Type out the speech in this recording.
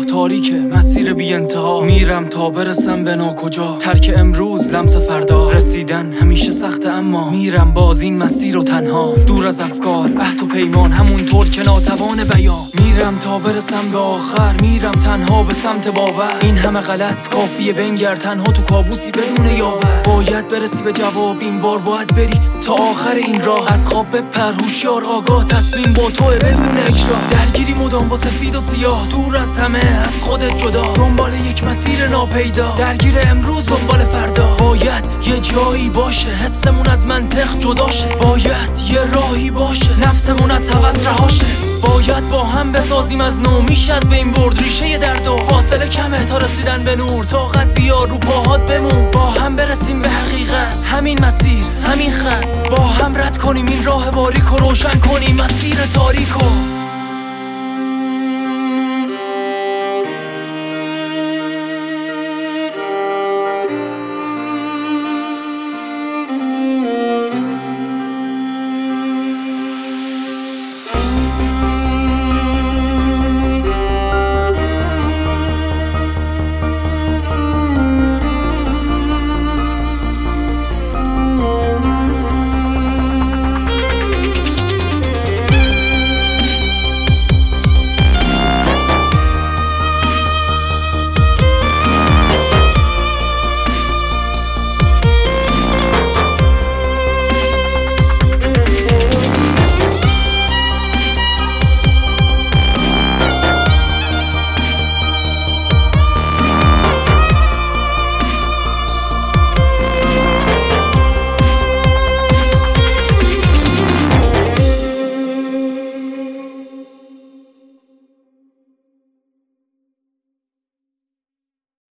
راه تاریکه، مسیر بی انتها، میرم تا برسم به ناکجا. ترک امروز لمس فردا، رسیدن همیشه سخته اما میرم باز این مسیر رو تنها. دور از افکار، عهد و پیمان، همونطور که ناتوان بیان. میرم تا برسم به آخر، میرم تنها به سمت باور. این همه غلط کافیه بنگر، تنها تو کابوسی بدون یاور. باید برسی به جواب، این بار باید بری تا آخر این راه. از خواب بپر، هوشیار آگاه، تصمیم با توه بدون اکراه. درگیری مدام با سفید و سیاه، دور از همه از خودت جدا. دنبال یک مسیر ناپیدا، درگیر امروز دنبال فردا. باید یه جایی باشه حسمون از منطق جدا شه، باید یه راهی باشه نفسمون از هوس رهاشه. باید با هم بسازیم از نو، میشه از بین برد ریشه درد و فاصله کمه تا رسیدن به نور. طاقت بیار رو پاهات بمون، با هم برسیم به حقیقت. همین مسیر، همین خط، با هم رد کنیم این راه باریک و روشن کنیم مسیر تاریکو.